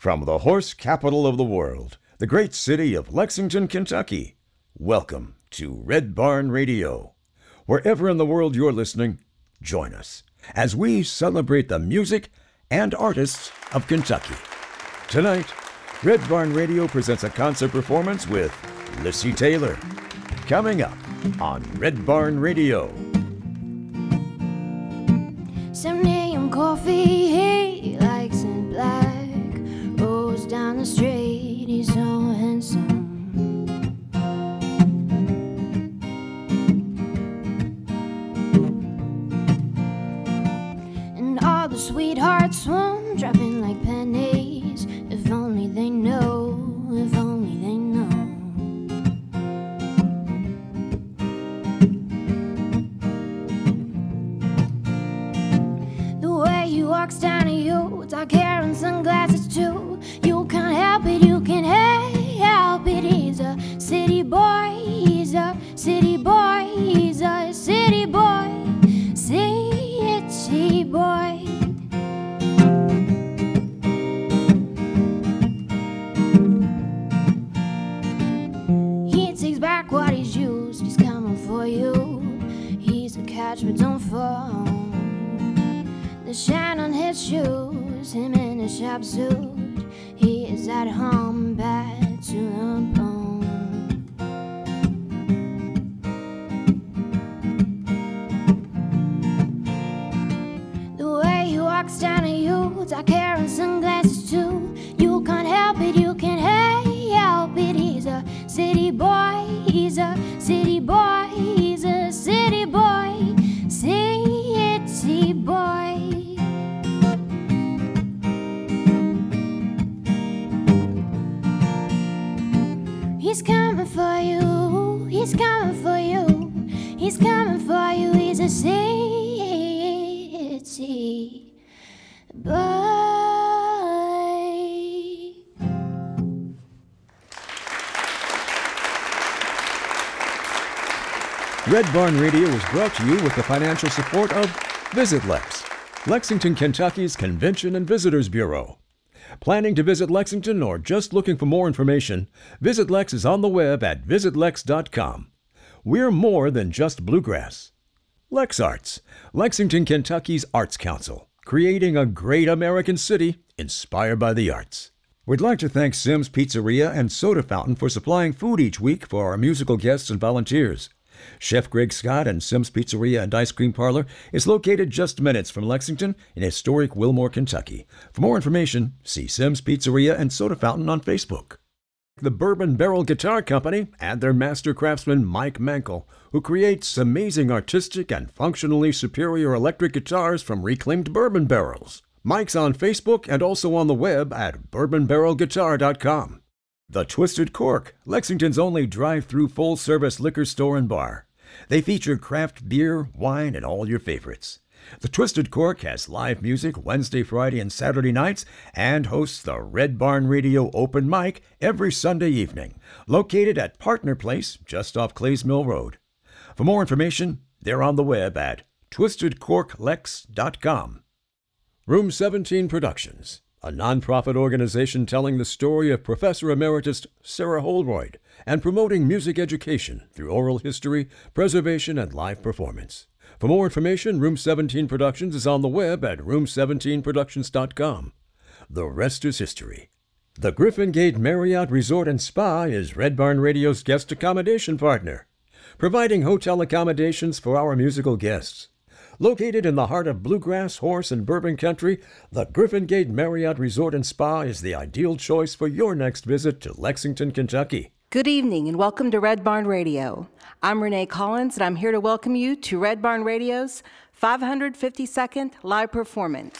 From the horse capital of the world, the great city of Lexington, Kentucky, welcome to Red Barn Radio. Wherever in the world you're listening, join us as we celebrate the music and artists of Kentucky. Tonight, Red Barn Radio presents a concert performance with Lissy Taylor. Coming up on Red Barn Radio. Some name coffee, he likes it black. Rolls down the street, he's so handsome. And all the sweethearts swoon, dropping like pennies. If only they know, if only they know. The way he walks down to you, dark hair and sunglasses too. You can't help it, you can't help it. He's a city boy, he's a city boy, he's a city boy, city boy. He takes back what he's used, he's coming for you. He's a catch but don't fall. The shine on his shoes, him in a sharp suit. He is at home, bad to the bone. The way he walks down to you, dark hair and sunglasses too. You can't help it, you can't help it. He's a city boy, he's a city boy, he's a city boy, city boy. He's coming for you, he's coming for you, he's coming for you, he's a city boy. Red Barn Radio is brought to you with the financial support of Visit Lex, Lexington, Kentucky's Convention and Visitors Bureau. Planning to visit Lexington or just looking for more information, Visit Lex is on the web at visitlex.com. We're more than just bluegrass. Lex Arts, Lexington, Kentucky's Arts Council, creating a great American city inspired by the arts. We'd like to thank Simms Pizzeria and Soda Fountain for supplying food each week for our musical guests and volunteers. Chef Greg Scott and Simms Pizzeria and Ice Cream Parlor is located just minutes from Lexington in historic Wilmore, Kentucky. For more information, see Simms Pizzeria and Soda Fountain on Facebook. The Bourbon Barrel Guitar Company and their master craftsman Mike Mankel, who creates amazing artistic and functionally superior electric guitars from reclaimed bourbon barrels. Mike's on Facebook and also on the web at bourbonbarrelguitar.com. The Twisted Cork, Lexington's only drive-through full-service liquor store and bar. They feature craft beer, wine, and all your favorites. The Twisted Cork has live music Wednesday, Friday, and Saturday nights and hosts the Red Barn Radio Open Mic every Sunday evening, located at Partner Place just off Clays Mill Road. For more information, they're on the web at twistedcorklex.com. Room 17 Productions, a nonprofit organization telling the story of Professor Emeritus Sarah Holroyd and promoting music education through oral history, preservation, and live performance. For more information, Room 17 Productions is on the web at room17productions.com. The rest is history. The Griffin Gate Marriott Resort and Spa is Red Barn Radio's guest accommodation partner, providing hotel accommodations for our musical guests. Located in the heart of bluegrass, horse, and bourbon country, the Griffin Gate Marriott Resort and Spa is the ideal choice for your next visit to Lexington, Kentucky. Good evening and welcome to Red Barn Radio. I'm Renee Collins and I'm here to welcome you to Red Barn Radio's 552nd live performance.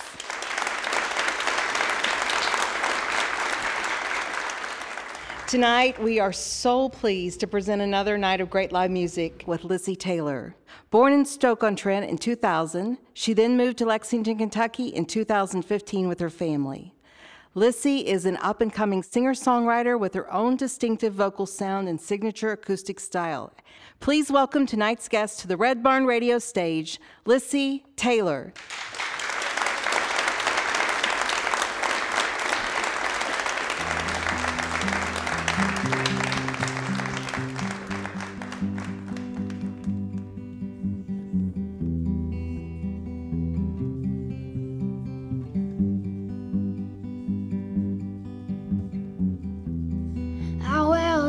Tonight, we are so pleased to present another night of great live music with Lissy Taylor. Born in Stoke-on-Trent in 2000, she then moved to Lexington, Kentucky in 2015 with her family. Lissy is an up-and-coming singer-songwriter with her own distinctive vocal sound and signature acoustic style. Please welcome tonight's guest to the Red Barn Radio stage, Lissy Taylor.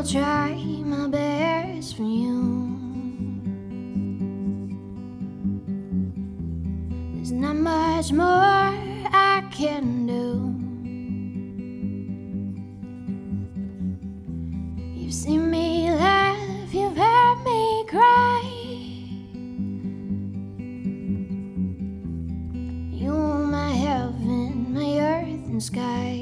try my best for you. There's not much more I can do. You've seen me laugh, you've heard me cry. You're my heaven, my earth and sky.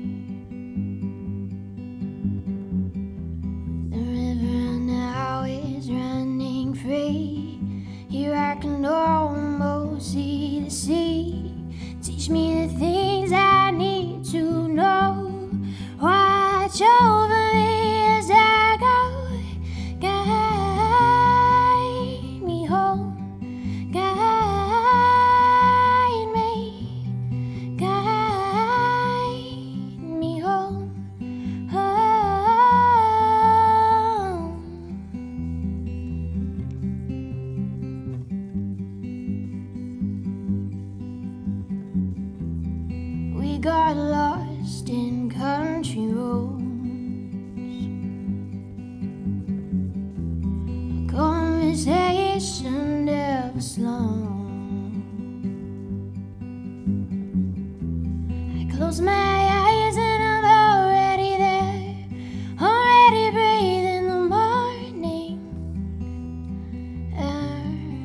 The river now is running free. Here I can almost see the sea. Teach me the things I need to know. Watch over me as I go. Guide me home. Guide me. Guide me home. Home. We got lost in country roads. A conversation never slow. I close my eyes and I'm already there, already breathing the morning air.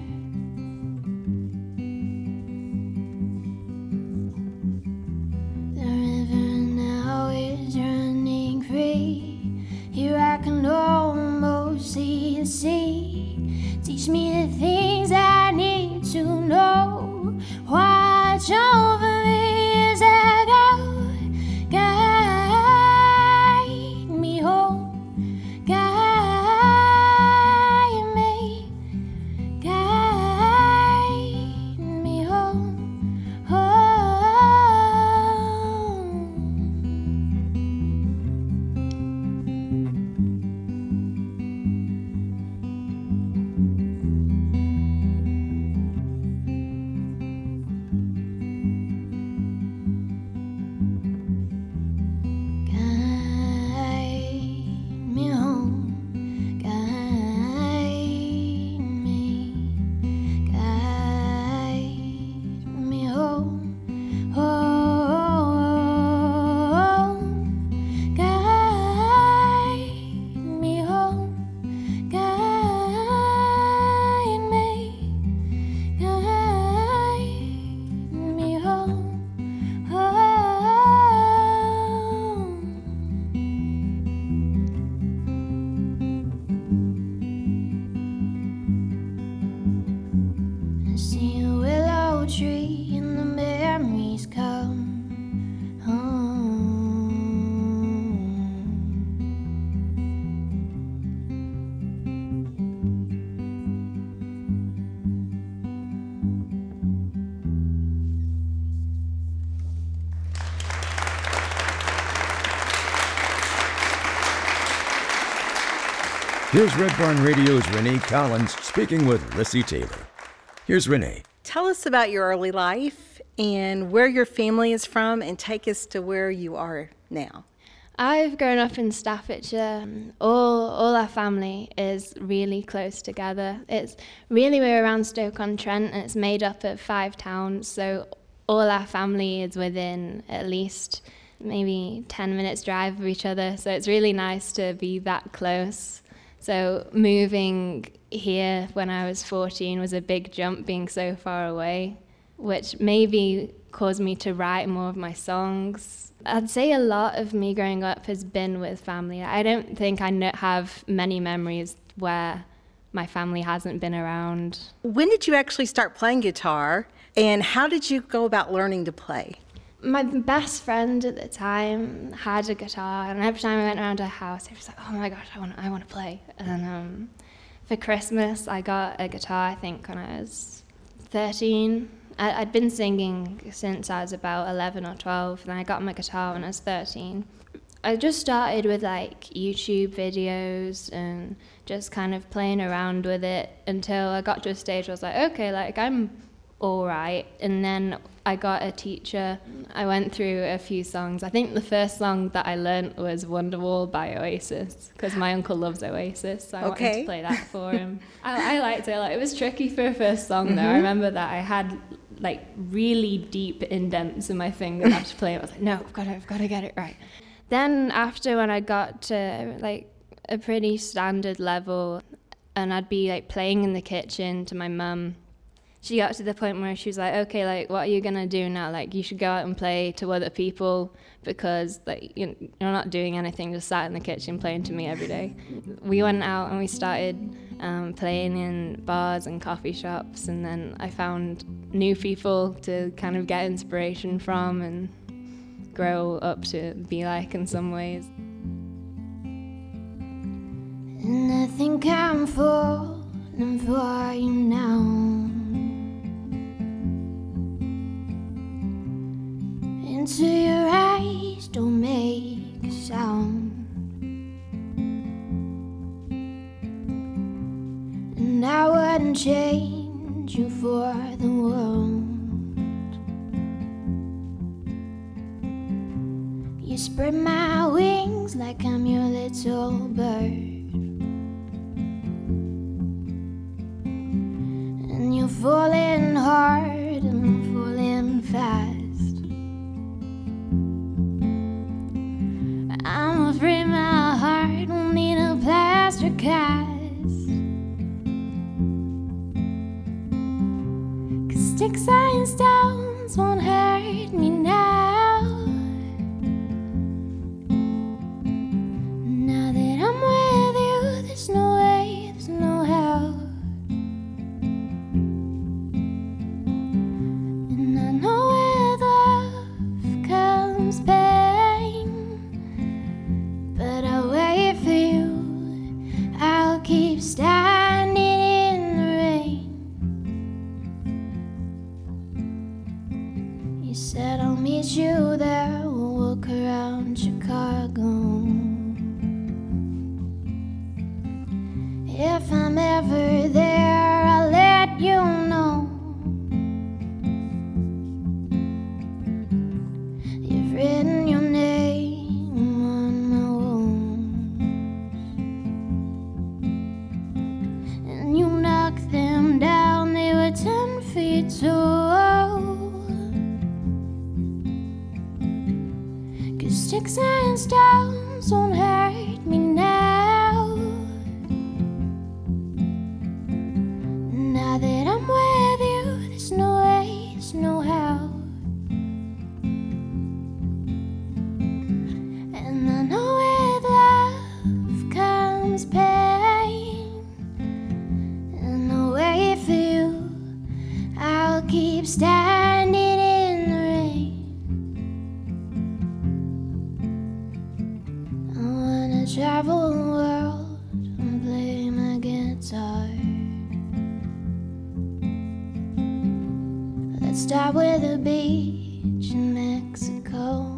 The river now is running free. Here I can almost see the sea. Teach me the things I need to know. Watch over me as I go. Guide me home. Guide me. Guide me home. Home. Guide me home. Guide me. Guide me home. Home. Guide me home. Guide me. Guide me home. Home. I see a willow tree and the memories come home. Here's Red Barn Radio's Renee Collins speaking with Lissy Taylor. Here's Renee. Tell us about your early life and where your family is from, and take us to where you are now. I've grown up in Staffordshire. All our family is really close together. It's really, we're around Stoke-on-Trent, and it's made up of 5 towns, so all our family is within at least maybe 10 minutes drive of each other, so it's really nice to be that close. So moving here when I was 14 was a big jump, being so far away, which maybe caused me to write more of my songs. I'd say a lot of me growing up has been with family. I don't think I have many memories where my family hasn't been around. When did you actually start playing guitar, and how did you go about learning to play? My best friend at the time had a guitar, and every time I went around her house, I was like, oh my gosh, I want to play. And for Christmas, I got a guitar, I think, when I was 13. I'd been singing since I was about 11 or 12, and I got my guitar when I was 13. I just started with like YouTube videos and just kind of playing around with it until I got to a stage where I was like, okay, like I'm all right. And then I got a teacher. I went through a few songs. I think the first song that I learnt was Wonderwall by Oasis, because my uncle loves Oasis, so I wanted to play that for him. I liked it. It was tricky for a first song, though. I remember that I had really deep indents in my fingers after playing. I was like, no, I've got to get it right. Then after, when I got to a pretty standard level, and I'd be playing in the kitchen to my mum, she got to the point where she was like, okay, what are you gonna do now? You should go out and play to other people, because you're not doing anything, just sat in the kitchen playing to me every day. We went out and we started playing in bars and coffee shops, and then I found new people to kind of get inspiration from and grow up to be like in some ways. And I think I'm falling for you now. Into your eyes, don't make a sound. And I wouldn't change you for the world. You spread my wings like I'm your little bird. And you're falling hard and falling fast. I'm afraid my heart will need a plaster cast. 'Cause sticks and stones won't hurt me now. Now that I'm with you, there's no way, there's no how. And I know with love comes pain, but I'll wait for you. I'll keep standing in the rain. You said I'll meet you there, we'll walk around Chicago. If I'm ever there, I'll let you know. You've written your name on my wounds, and you knocked them down, they were 10 feet tall. 'Cause sticks and stones won't hurt me now. Now that I'm with you, there's no way, there's no how. And I know with love comes pain, and I'll wait for you. I'll keep standing in the rain. I wanna travel the world and play my guitar. Let's start with a beach in Mexico.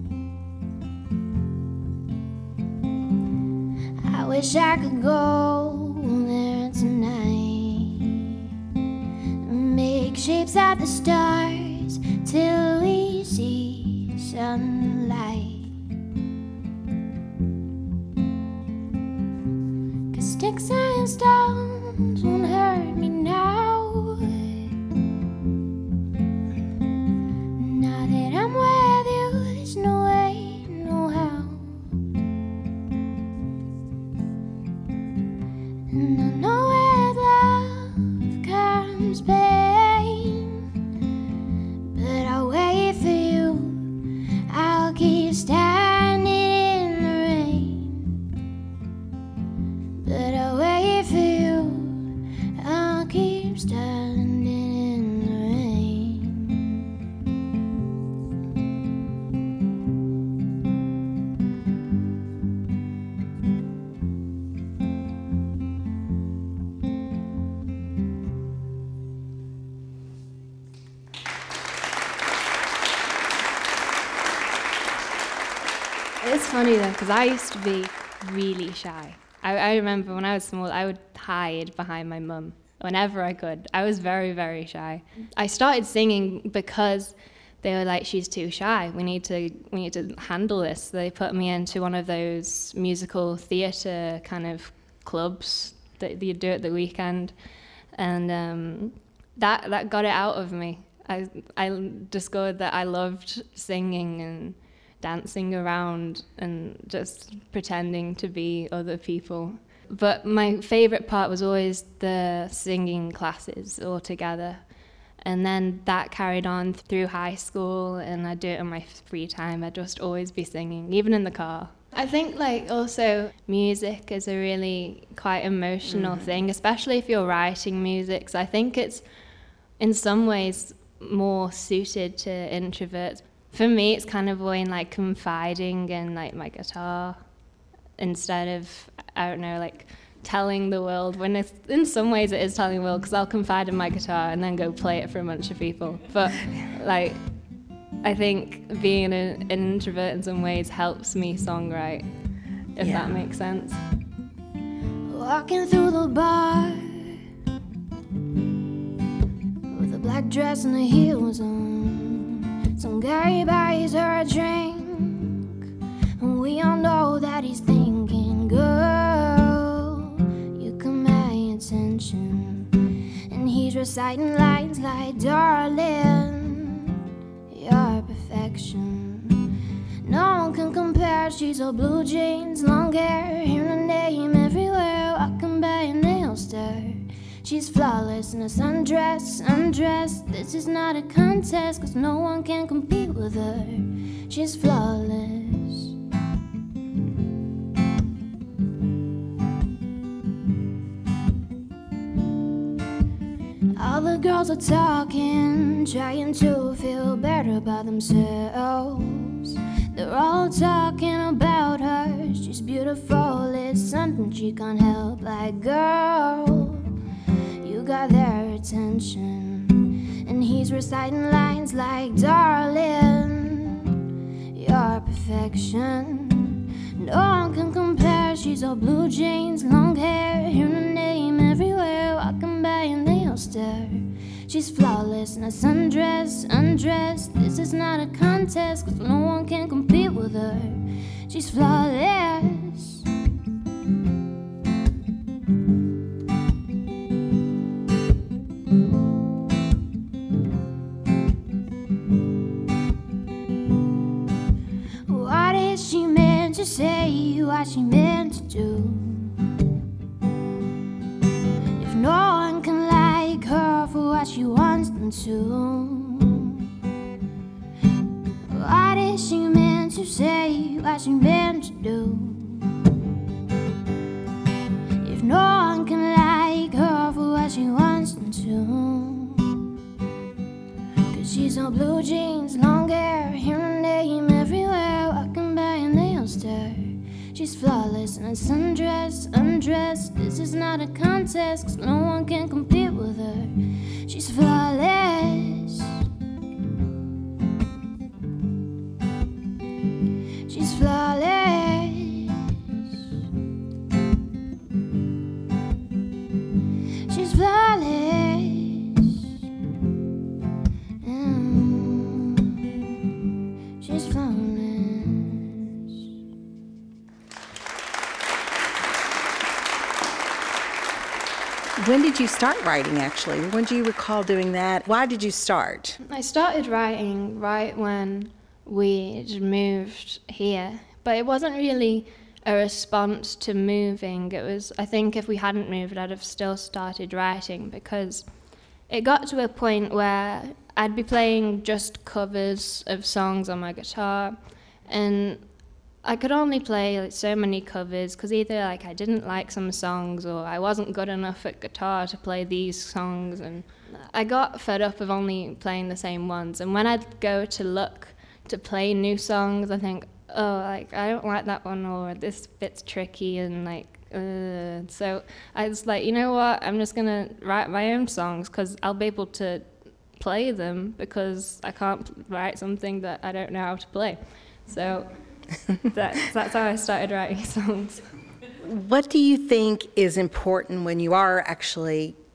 I wish I could go there tonight and make shapes at the stars till we see sunlight. 'Cause sticks and stones won't hurt me now. Now that I'm with you, there's no way, no how. And I know with love comes pain, but I'll wait for you. I'll keep standing in the rain, but I'll wait for you. I'll keep standing in the rain. It's funny though, because I used to be really shy. I remember when I was small, I would hide behind my mum whenever I could. I was very, very shy. I started singing because they were like, she's too shy. We need to handle this. They put me into one of those musical theatre kind of clubs that you do at the weekend, and that got it out of me. I discovered that I loved singing and dancing around and just pretending to be other people. But my favourite part was always the singing classes altogether. And then that carried on through high school, and I'd do it in my free time. I'd just always be singing, even in the car. I think like also music is a really quite emotional thing, especially if you're writing music. So I think it's in some ways more suited to introverts. For me, it's kind of when like confiding in like my guitar instead of, I don't know, like telling the world, when it's, in some ways it is telling the world, because I'll confide in my guitar and then go play it for a bunch of people. But like, I think being an introvert in some ways helps me songwrite, if that makes sense. Walking through the bar with a black dress and the heels on, some guy buys her a drink, and we all know that he's thinking, girl, you command attention. And he's reciting lines like, darling, your perfection. No one can compare. She's all blue jeans, long hair, hearing her name everywhere, walking by a nail stir. She's flawless in a sundress, undressed. This is not a contest, 'cause no one can compete with her. She's flawless. All the girls are talking, trying to feel better about themselves. They're all talking about her. She's beautiful, it's something she can't help. Like, girl, you got their attention. And he's reciting lines like, darling, your perfection. No one can compare. She's all blue jeans, long hair, hearing her name everywhere, walking by and nail stir. She's flawless in a sundress, undressed. This is not a contest, 'cause no one can compete with her. She's flawless. What is she meant to say? What she meant to do? If no one can like her for what she wants them to, what is she meant to say? What she meant to do? If no one can like her for what she wants them to, 'cause she's on blue jeans, long hair, hearing her name everywhere, walking by a nail stir. She's flawless in a sundress, undressed. This is not a contest, 'cause no one can compete with her. She's flawless. She's flawless. She's flawless. She's flawless. When did you start writing, actually? When do you recall doing that? Why did you start? I started writing right when we moved here, but it wasn't really a response to moving. It was, I think if we hadn't moved, I'd have still started writing, because it got to a point where I'd be playing just covers of songs on my guitar, and I could only play like so many covers, because either like I didn't like some songs or I wasn't good enough at guitar to play these songs, and I got fed up of only playing the same ones. And when I'd go to look to play new songs, I think, oh, like I don't like that one, or this bit's tricky, and like so I was like, you know what, I'm just gonna write my own songs, because I'll be able to play them, because I can't write something that I don't know how to play. So that's how I started writing songs. What do you think is important when you are actually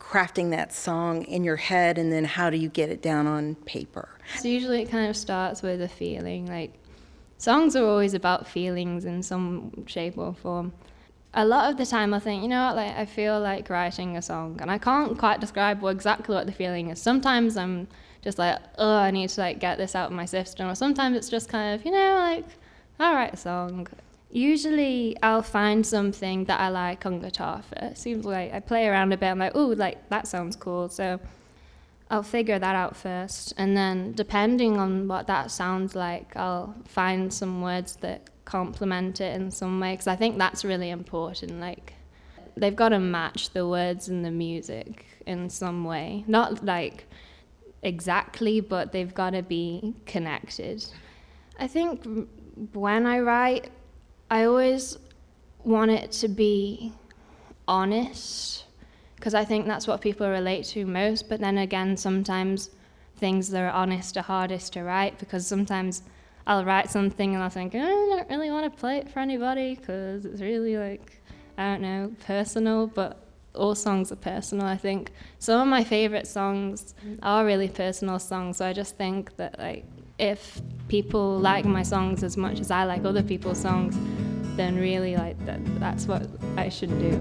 crafting that song in your head, and then how do you get it down on paper? So usually it kind of starts with a feeling. Like, songs are always about feelings in some shape or form. A lot of the time I think, you know what, like, I feel like writing a song, and I can't quite describe exactly what the feeling is. Sometimes I'm just like, oh, I need to like get this out of my system, or sometimes it's just kind of, you know, like, I'll write a song. Usually I'll find something that I like on guitar first. Seems like I play around a bit, I'm like, ooh, like, that sounds cool. So I'll figure that out first, and then depending on what that sounds like, I'll find some words that complement it in some way, because I think that's really important. Like, they've got to match the words and the music in some way. Not like exactly, but they've got to be connected. I think when I write, I always want it to be honest, because I think that's what people relate to most. But then again, sometimes things that are honest are hardest to write, because sometimes I'll write something and I'll think, I don't really want to play it for anybody because it's really, like, I don't know, personal. But all songs are personal, I think. Some of my favorite songs are really personal songs, so I just think that, like, if people like my songs as much as I like other people's songs, then really, like, that's what I should do.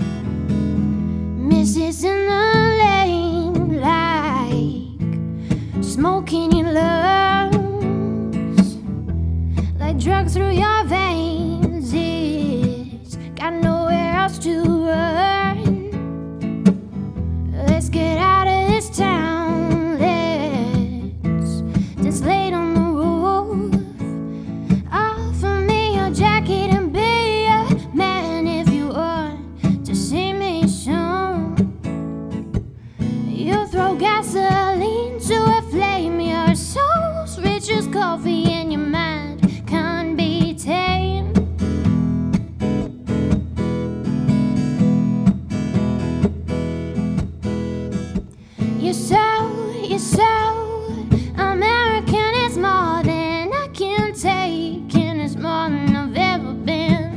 Misses in the lane, like smoking in lungs, like drugs through your veins. It's got nowhere else to run. Let's get out of this town. Let's just lay on the roof. Offer me your jacket and be a man if you want to see me soon. You throw gasoline to a flame. Your soul's rich as coffee and your mind can't be tamed. You're so American. It's more than I can take, and it's more than I've ever been.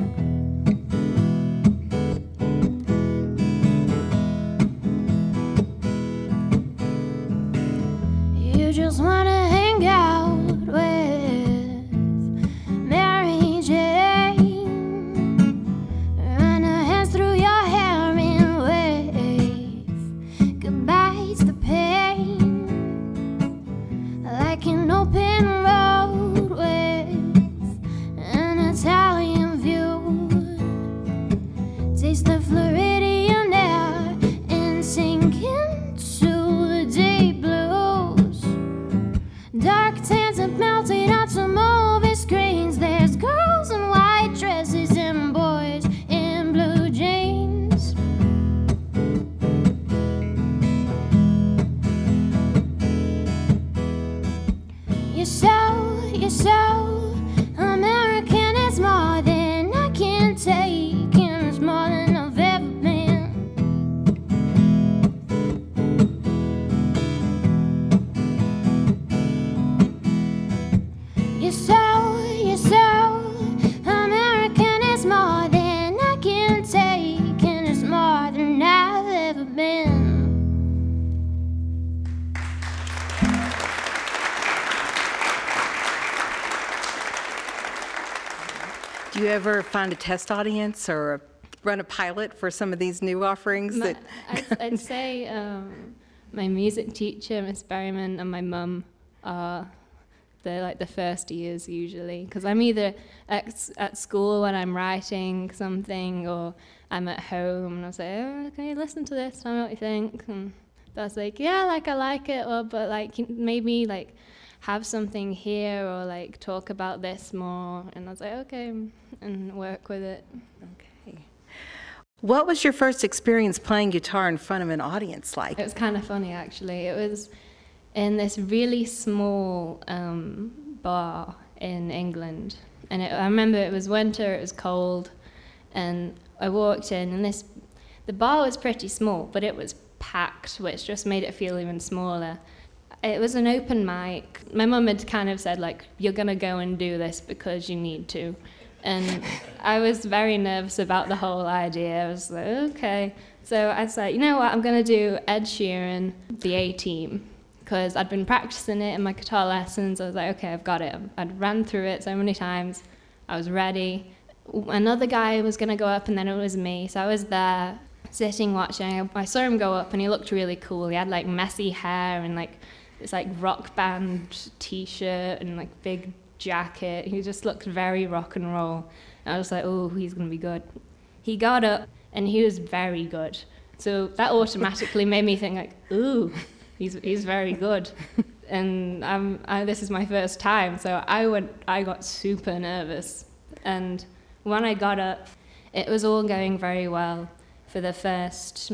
You just wanna hang out with Mary Jane, run her hands through your hair and wave goodbye to the pain, like an open road with an Italian view. Taste the Floridian air and sink into the deep blues. Dark tans have melted onto movie screens. There's girls in white dresses and boys in blue jeans. You're so American. It's more than I can take, and it's more than I've ever been. You're so American. It's more than I can take, and it's more than I've ever been. Do you ever find a test audience or run a pilot for some of these new offerings? I'd say my music teacher, Miss Berryman, and my mum are the first ears usually, because I'm either at school when I'm writing something, or I'm at home and I'll say, oh, can you listen to this, tell me what you think? And that's like, yeah, like, I like it, or but like maybe like have something here, or like talk about this more. And I was like, okay, and work with it. Okay. What was your first experience playing guitar in front of an audience like? It was kind of funny, actually. It was in this really small bar in England. And I remember it was winter, it was cold, and I walked in, and the bar was pretty small, but it was packed, which just made it feel even smaller. It was an open mic. My mum had kind of said, like, you're going to go and do this because you need to. And I was very nervous about the whole idea. I was like, okay. So I was like, you know what, I'm going to do Ed Sheeran, The A-Team, because I'd been practicing it in my guitar lessons. I was like, okay, I've got it. I'd ran through it so many times. I was ready. Another guy was going to go up, and then it was me. So I was there, sitting, watching. I saw him go up, and he looked really cool. He had, like, messy hair and, like, this, like, rock band T-shirt and, like, big jacket. He just looked very rock and roll. And I was like, oh, he's going to be good. He got up, and he was very good. So that automatically made me think, like, ooh, he's very good. And this is my first time, so I got super nervous. And when I got up, it was all going very well. For the first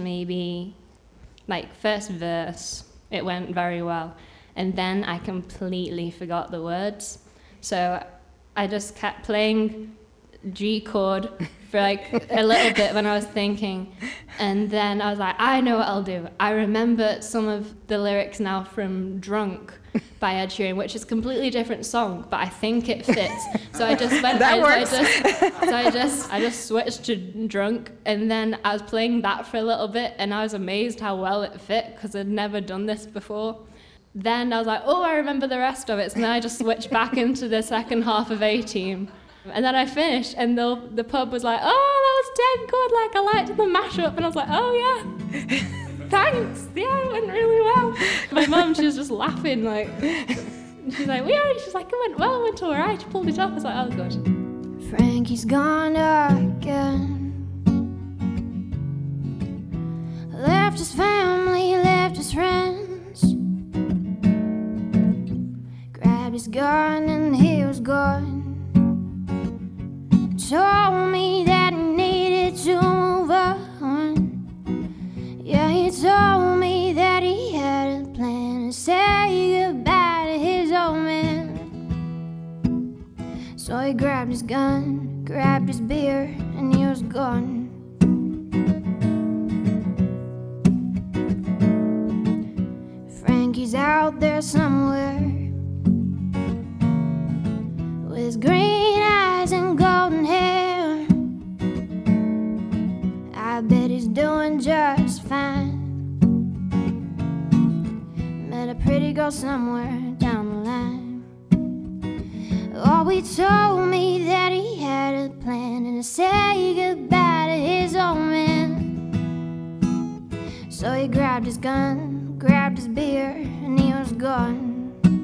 verse, it went very well. And then I completely forgot the words. So I just kept playing G chord for like a little bit when I was thinking. And then I was like, I know what I'll do. I remember some of the lyrics now from Drunk by Ed Sheeran, which is a completely different song, but I think it fits. So I just went, I just switched to Drunk, and then I was playing that for a little bit, and I was amazed how well it fit, because I'd never done this before. Then I was like, oh, I remember the rest of it, so then I just switched back into the second half of A-Team. And then I finished, and the pub was like, oh, that was dead good, like, I liked the mashup, and I was like, oh, yeah. Thanks, yeah, it went really well. My mum, she was just laughing, like, she's like, she's like, it went all right, she pulled it off. I was like, oh, good. Frankie's gone again. Left his family, left his friends. Grabbed his gun and he was gone. Told me that he needed to move on. Yeah, he told me that he had a plan to say goodbye to his old man. So he grabbed his gun, grabbed his beer, and he was gone. Frankie's out there somewhere, with his green eyes and golden hair. I bet he's doing just fine. Met a pretty girl somewhere down the line. Oh, he told me that he had a plan and to say goodbye to his old man. So he grabbed his gun, grabbed his beer, and he was gone.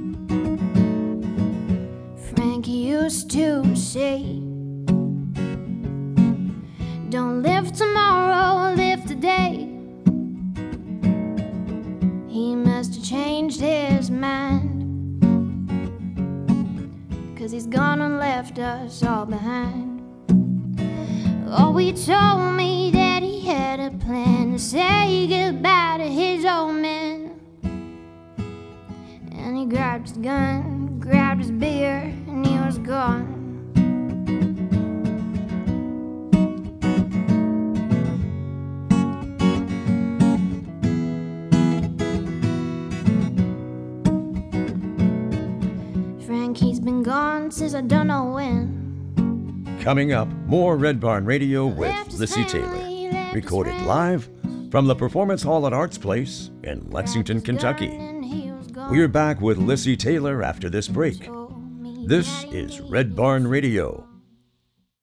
Frankie used to say, don't live tomorrow, live today. He must have changed his mind, 'cause he's gone and left us all behind. Oh, he told me that he had a plan to say goodbye to his old man. And he grabbed his gun, grabbed his beer, and he was gone. Frankie's been gone since I don't know when. Coming up, more Red Barn Radio with Lissy Taylor, recorded live from the Performance Hall at Arts Place in Lexington, Kentucky. We're back with Lissy Taylor after this break. This is Red Barn Radio.